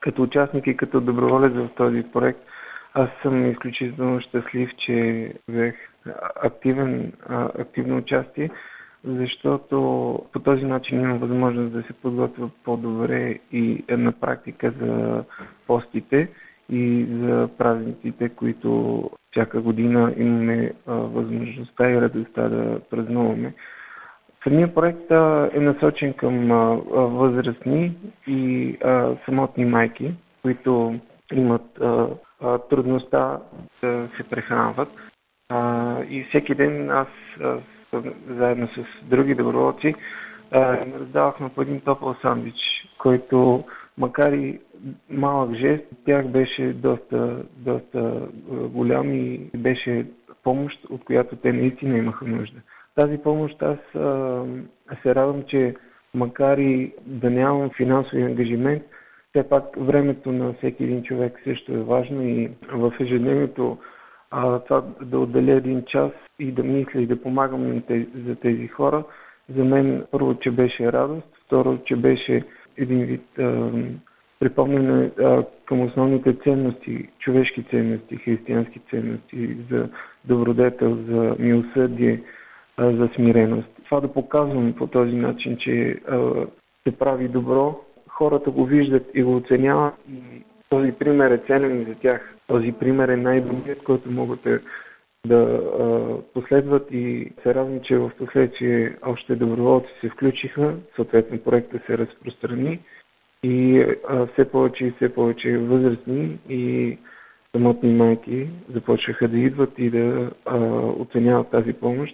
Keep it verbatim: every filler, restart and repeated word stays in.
Като участник и като доброволец в този проект, аз съм изключително щастлив, че взех активен, активно участие, защото по този начин имам възможност да се подготвя по-добре и на практика за постите и за празниците, които всяка година имаме възможността и радостта да празнуваме. Самият проект е насочен към възрастни и самотни майки, които имат трудността да се прехранват. И всеки ден аз, заедно с други доброволци, им раздавахме по един топъл сандвич, който, макар и малък жест, тях беше доста, доста голям и беше помощ, от която те наистина имаха нужда. Тази помощ аз а, се радвам, че макар и да нямам финансови ангажимент, все пак времето на всеки един човек също е важно и в ежедневието а, това да отделя един час и да мисля и да помагам за тези хора, за мен първо, че беше радост, второ, че беше един вид а, припомняне а, към основните ценности, човешки ценности, християнски ценности, за добродетел, за милосърдие, за смиреност. Това да показвам по този начин, че а, се прави добро, хората го виждат и го оценяват и този пример е ценен за тях. Този пример е най-добрият, който могат да, да а, последват и се радвам, че в последствие още доброволци се включиха, съответно проектът се разпространи и а, все повече и все повече възрастни и самотни майки започнаха да идват и да а, оценяват тази помощ.